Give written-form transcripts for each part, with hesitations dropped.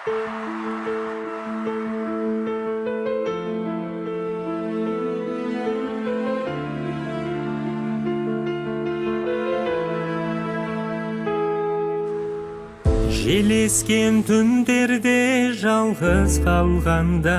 Желескен түндерде жалғыз қалғанда,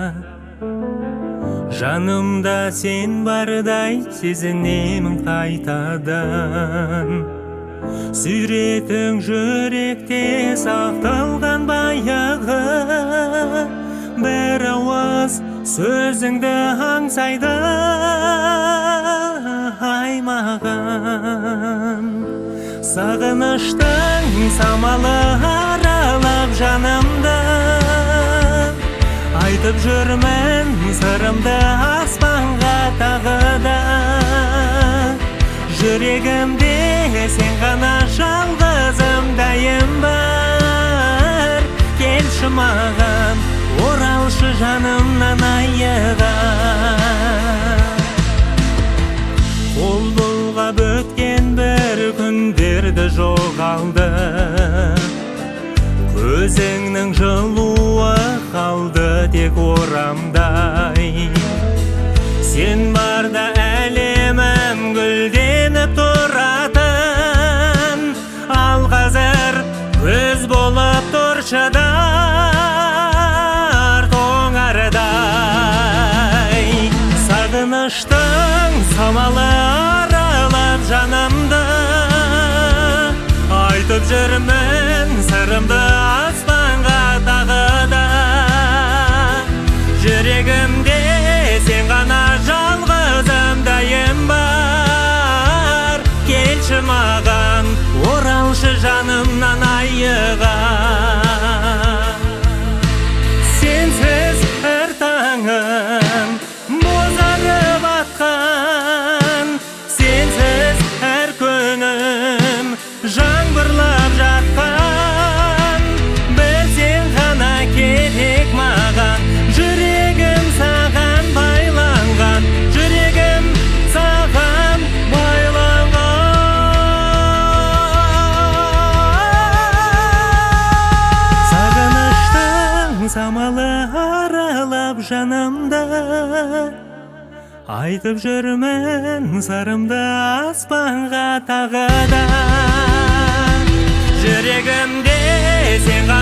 жанымда сен бардай сезінемін қайтадан. Сүретің жүректе сақталған баяғы, бір ауыз сөзіңді аңсайды аймаған. Сағыныштың самалы аралап жанымды, айтып жүрмін сырымды аспанға тағы да. Жүрегімде сен ғана жалғызым дайым бар. Келші маған, оралшы жанымнан айыға. Қол бұлғап өткен бір күндерді жоғалды, көзіңнің жылуы қалды тек орамдай. Сен барда әлемім гүлденіп тұратын, ал қазір көз болып тұршы дар тоңардай. Сағыныштың самалы аралап жанымды, айтып жүрмін сырымды аспанға тағы да. Жүрегімде сен ғана жалғызым дайым бар. Келші маған, оралшы жанымнан айыға. Сенсіз әр таңым бозарып атқан, сенсіз әр күнім жаңбырлап жатқан. Білсең ғана керек маған, жүрегім саған байланған, жүрегім саған байланған. Сағыныштың самалы аралап жанымды, айтып жүрмін сырымды аспанға тағы да. Жүрегімде сен